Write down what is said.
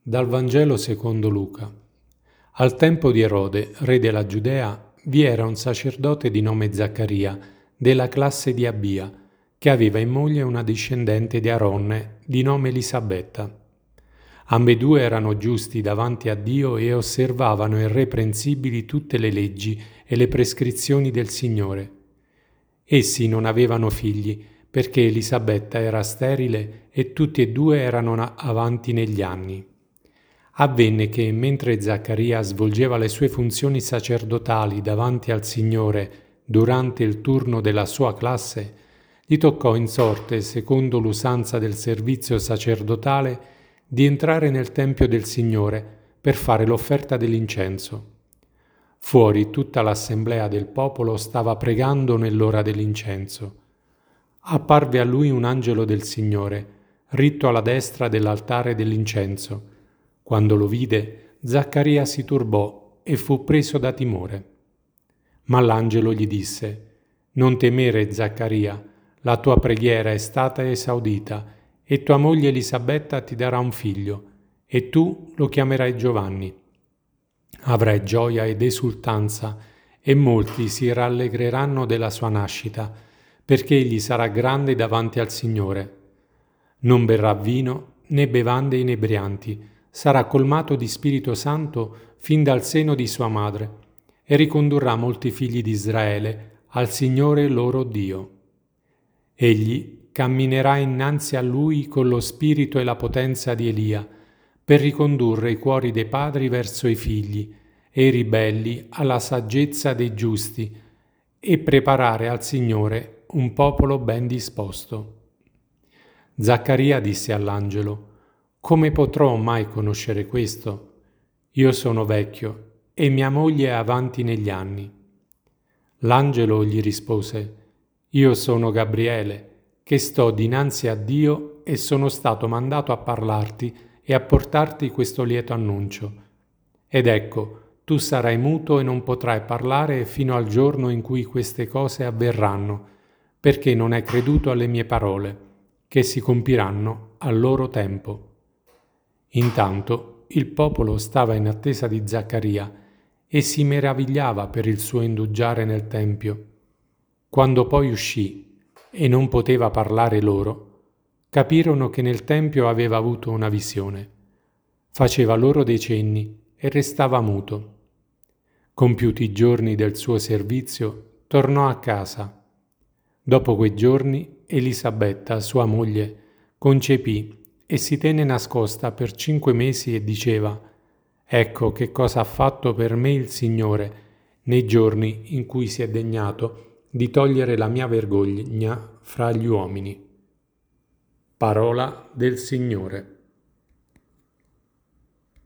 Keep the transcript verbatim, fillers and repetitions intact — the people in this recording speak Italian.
Dal Vangelo secondo Luca. Al tempo di Erode, re della Giudea, vi era un sacerdote di nome Zaccaria, della classe di Abia, che aveva in moglie una discendente di Aronne, di nome Elisabetta. Ambedue erano giusti davanti a Dio e osservavano irreprensibili tutte le leggi e le prescrizioni del Signore. Essi non avevano figli, perché Elisabetta era sterile e tutti e due erano avanti negli anni. Avvenne che, mentre Zaccaria svolgeva le sue funzioni sacerdotali davanti al Signore durante il turno della sua classe, gli toccò in sorte, secondo l'usanza del servizio sacerdotale, di entrare nel Tempio del Signore per fare l'offerta dell'incenso. Fuori tutta l'assemblea del popolo stava pregando nell'ora dell'incenso. Apparve a lui un angelo del Signore, ritto alla destra dell'altare dell'incenso. Quando lo vide, Zaccaria si turbò e fu preso da timore. Ma l'angelo gli disse: «Non temere, Zaccaria, la tua preghiera è stata esaudita, e tua moglie Elisabetta ti darà un figlio, e tu lo chiamerai Giovanni. Avrai gioia ed esultanza, e molti si rallegreranno della sua nascita, perché egli sarà grande davanti al Signore. Non berrà vino né bevande inebrianti, sarà colmato di Spirito Santo fin dal seno di sua madre, e ricondurrà molti figli di Israele al Signore loro Dio. Egli camminerà innanzi a lui con lo spirito e la potenza di Elia, per ricondurre i cuori dei padri verso i figli e i ribelli alla saggezza dei giusti, e preparare al Signore un popolo ben disposto». Zaccaria disse all'angelo: «Come potrò mai conoscere questo? Io sono vecchio e mia moglie è avanti negli anni». L'angelo gli rispose: «Io sono Gabriele, che sto dinanzi a Dio e sono stato mandato a parlarti e a portarti questo lieto annuncio. Ed ecco, tu sarai muto e non potrai parlare fino al giorno in cui queste cose avverranno, perché non hai creduto alle mie parole, che si compiranno al loro tempo». Intanto il popolo stava in attesa di Zaccaria e si meravigliava per il suo indugiare nel Tempio. Quando poi uscì e non poteva parlare loro, capirono che nel Tempio aveva avuto una visione. Faceva loro dei cenni e restava muto. Compiuti i giorni del suo servizio, tornò a casa. Dopo quei giorni, Elisabetta, sua moglie, concepì e si tenne nascosta per cinque mesi e diceva: «Ecco che cosa ha fatto per me il Signore nei giorni in cui si è degnato di togliere la mia vergogna fra gli uomini». Parola del Signore.